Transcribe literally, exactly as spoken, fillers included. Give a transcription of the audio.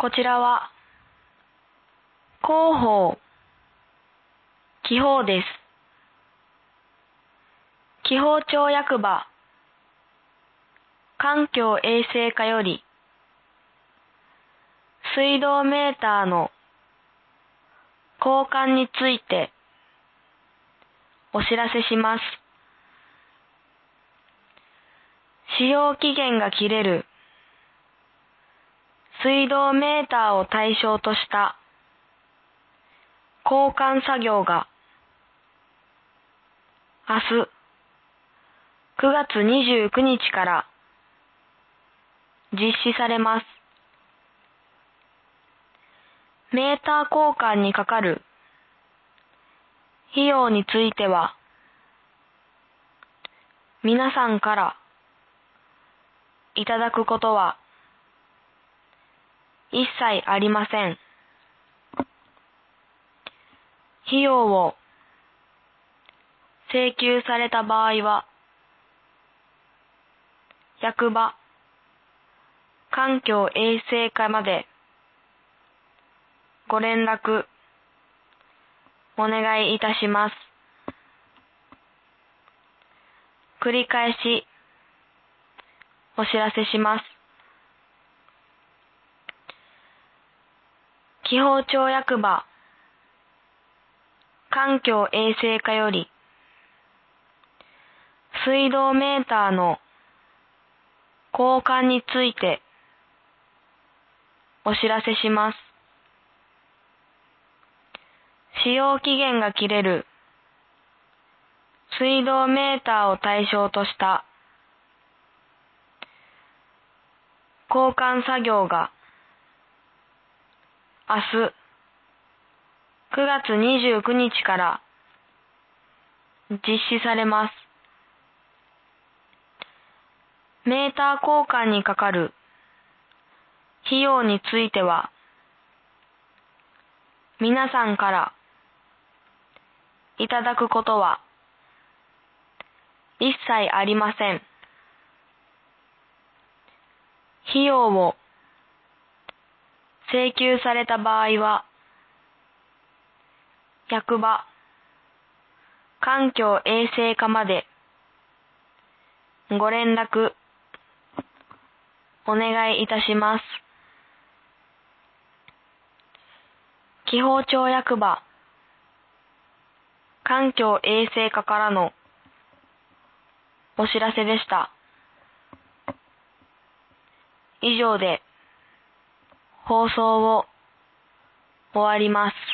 こちらは広報、気泡です。気泡町役場環境衛生課より水道メーターの交換についてお知らせします。使用期限が切れる水道メーターを対象とした交換作業が明日くがつにじゅうくにちから実施されます。メーター交換にかかる費用については皆さんからいただくことは一切ありません。費用を請求された場合は役場環境衛生課までご連絡お願いいたします。繰り返しお知らせします。気泡町役場環境衛生課より水道メーターの交換についてお知らせします。使用期限が切れる水道メーターを対象とした交換作業が明日くがつにじゅうくにちから実施されます。メーター交換にかかる費用については皆さんからいただくことは一切ありません。費用を請求された場合は役場環境衛生課までご連絡お願いいたします。気泡町役場環境衛生課からのお知らせでした。以上で放送を終わります。